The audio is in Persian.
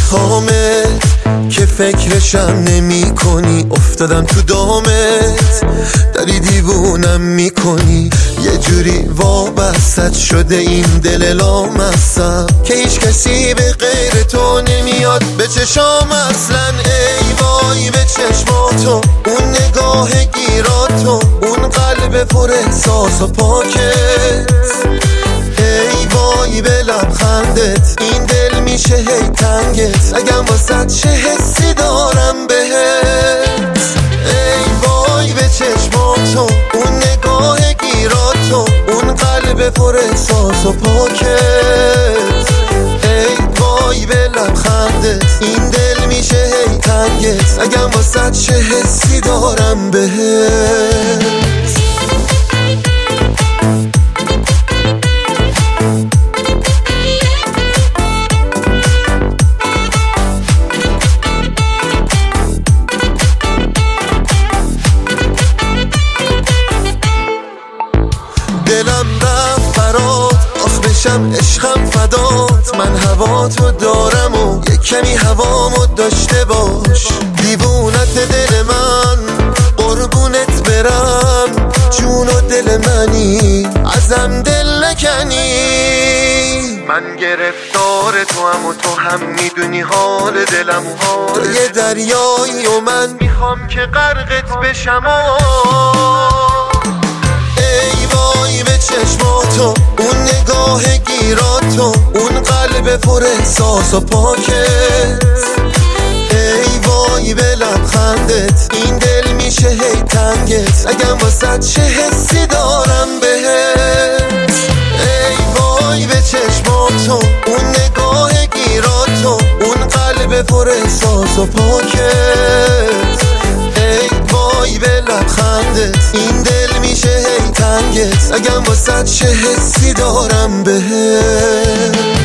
نمیخوامت که فکرشم نمی کنی، افتادم تو دامت داری دیوونم میکنی. یه جوری وابستت شده این دل لامصب که هیچ کسی به غیر تو نمیاد به چشام اصلا. ای وای به چشماتو، اون نگاه گیراتو، اون قلب پر احساس و پاکت. ای وای به لبخندت، این دل میشه هی تنگت اگم واسه چه حسی دارم بهت. ای وای به چشماتو، اون نگاه گیراتو، اون قلب پر احساس و پاکت. ای وای به لبخندت، این دل میشه هی تنگت اگم واسه چه حسی دارم بهت. دلم رفت برات، آخ بشم عشقم فدات. من هواتو دارم و یک کمی هوامو داشته باش. دیوونت دل من، قربونت برم، جون و دل منی، ازم دل نکنی. من گرفتار تو هم و تو هم میدونی حال دلم و حال تو یه دریایی و من میخوام که غرقت بشم. ای وای به چشماتو، اون نگاه گیراتو، اون قلب پر احساس و پاکت. ای وای به لبخندت، این دل میشه هی تنگت اگم واسه چه حسی دارم بهت. ای وای به چشماتو، اون نگاه گیراتو، اون قلب پر احساس و پاکت. ای وای به لبخندت، این دل میشه هی تنگت اگم واسه چه حسی دارم بهت.